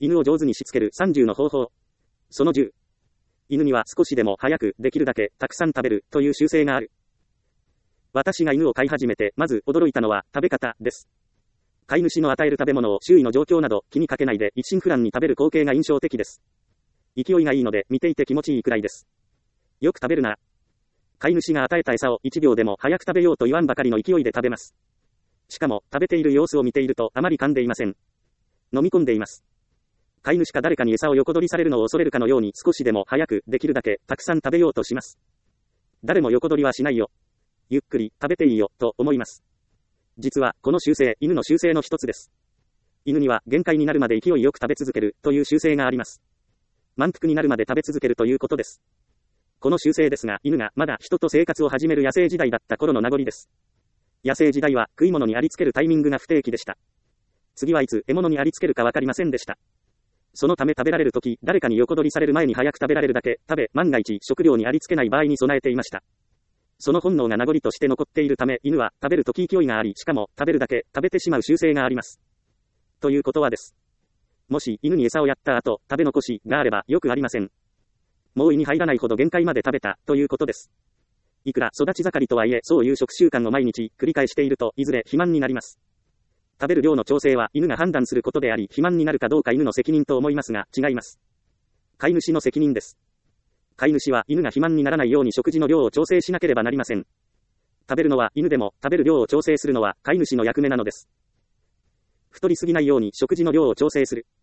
犬を上手にしつける30の方法。その10。犬には少しでも早く、できるだけ、たくさん食べる、という習性がある。私が犬を飼い始めて、まず驚いたのは、食べ方、です。飼い主の与える食べ物を周囲の状況など気にかけないで一心不乱に食べる光景が印象的です。勢いがいいので見ていて気持ちいいくらいです。よく食べるな。飼い主が与えた餌を1秒でも早く食べようと言わんばかりの勢いで食べます。しかも食べている様子を見ているとあまり噛んでいません。飲み込んでいます。飼い主か誰かに餌を横取りされるのを恐れるかのように少しでも早くできるだけたくさん食べようとします。誰も横取りはしないよ。ゆっくり食べていいよと思います。実は、この習性、犬の習性の一つです。犬には、限界になるまで勢いよく食べ続ける、という習性があります。満腹になるまで食べ続けるということです。この習性ですが、犬がまだ人と生活を始める野生時代だった頃の名残です。野生時代は、食い物にありつけるタイミングが不定期でした。次はいつ獲物にありつけるかわかりませんでした。そのため食べられるとき、誰かに横取りされる前に早く食べられるだけ、食べ、万が一食料にありつけない場合に備えていました。その本能が名残として残っているため、犬は食べるとき勢いがあり、しかも食べるだけ食べてしまう習性があります。ということはです。もし犬に餌をやった後、食べ残しがあればよくありません。もう胃に入らないほど限界まで食べたということです。いくら育ち盛りとはいえ、そういう食習慣を毎日繰り返しているといずれ肥満になります。食べる量の調整は犬が判断することであり、肥満になるかどうか犬の責任と思いますが、違います。飼い主の責任です。飼い主は犬が肥満にならないように食事の量を調整しなければなりません。食べるのは犬でも、食べる量を調整するのは飼い主の役目なのです。太りすぎないように食事の量を調整する。